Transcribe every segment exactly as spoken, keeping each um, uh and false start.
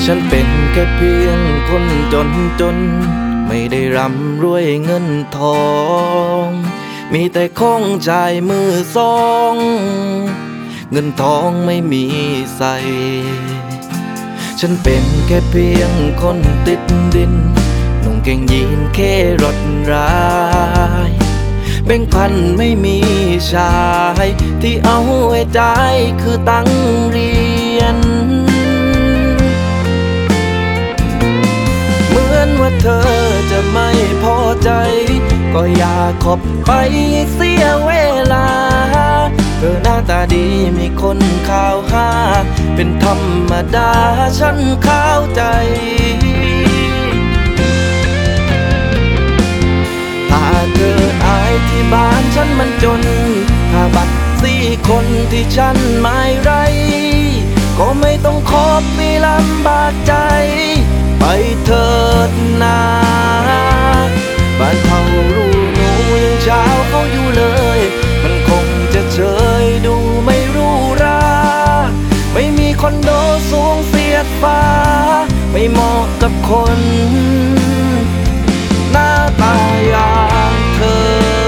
ฉันเป็นแค่เพียงคนจนจนไม่ได้ร่ำรวยเงินทองมีแต่ของใจมือสองเงินทองไม่มีใส่ฉันเป็นแค่เพียงคนติดดินนุ่งเกงยีนแค่รถร้ายแบงค์พันไม่มีชายที่เอาไว้ใจคือตังเรียนเหมือนว่าเธอจะไม่พอใจก็อย่าขอบไปเสียเวลาเธอหน้าตาดีมีคนข่าวหาเป็นธรรมดาฉันเข้าใจถ้าเธออายที่บ้านฉันมันจนถ้าบัตรสี่คนที่ฉันไม่ไรก็ไม่ต้องขอบมีลำบากใจไปเถิดนาบ้านเขารู้หนูยังเช้าเขาอยู่เลยมันคงจะเฉยดูไม่รู้ราไม่มีคอนโดสูงเสียดฟ้าไม่เหมาะกับคนหน้าตาอย่างเธอ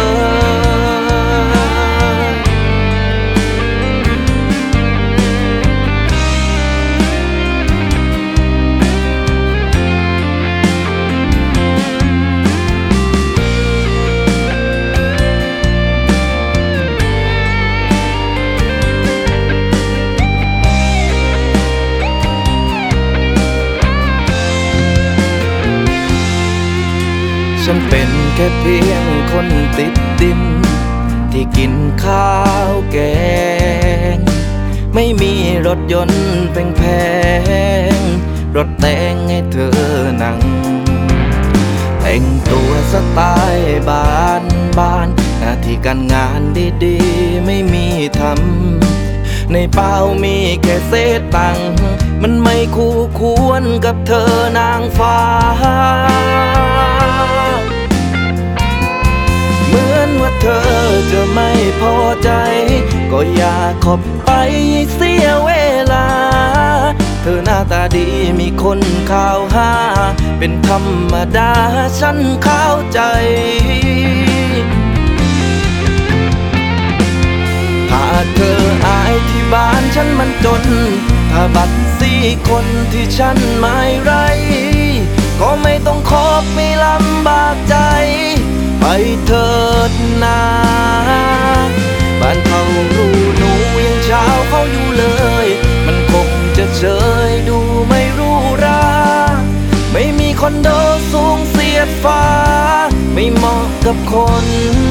ฉันเป็นแค่เพียงคนติดดินที่กินข้าวแกงไม่มีรถยนต์แพงๆรถแต่งให้เธอนั่งแต่งตัวสไตล์บ้านบ้านหน้าที่การงานดีๆไม่มีทำในเป้ามีแค่เศษตังค์มันไม่คู่ควรกับเธอนางฟ้าเหมือนว่าเธอจะไม่พอใจก็อย่าขอบไปเสียเวลาเธอหน้าตาดีมีคนข่าวหาเป็นธรรมดาฉันเข้าใจถ้าเธออายที่บ้านฉันมันจนถ้าบัตรสี่คนที่ฉันไม่ไรก็ไม่ต้องขอบไม่ลำบากใจไปเถิดนาบ้านเขารู้หนูยังเช้าเขาอยู่เลยมันคงจะเฉยดูไม่รู้ราไม่มีคอนโดสูงเสียดฟ้าไม่เหมาะกับคน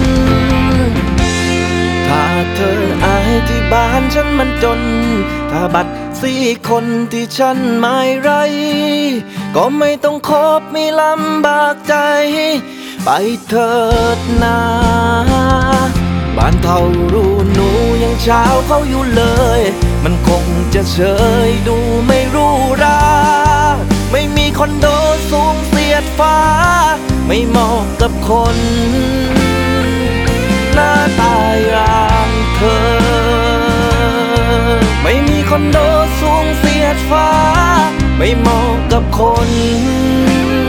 ถ้าเธออายที่บ้านฉันมันจนถ้าบัตรสี่คนที่ฉันไม่ไรก็ไม่ต้องขอบไม่ลำบากใจไปเถิดนาบ้านเท่ารู้หนูยังเช้าเขาอยู่เลยมันคงจะเฉยดูไม่รู้ราไม่มีคอนโดสูงเสียดฟ้าไม่เหมาะกับคนหน้าตาอย่างเธอไม่มีคอนโดสูงเสียดฟ้าไม่เหมาะกับคน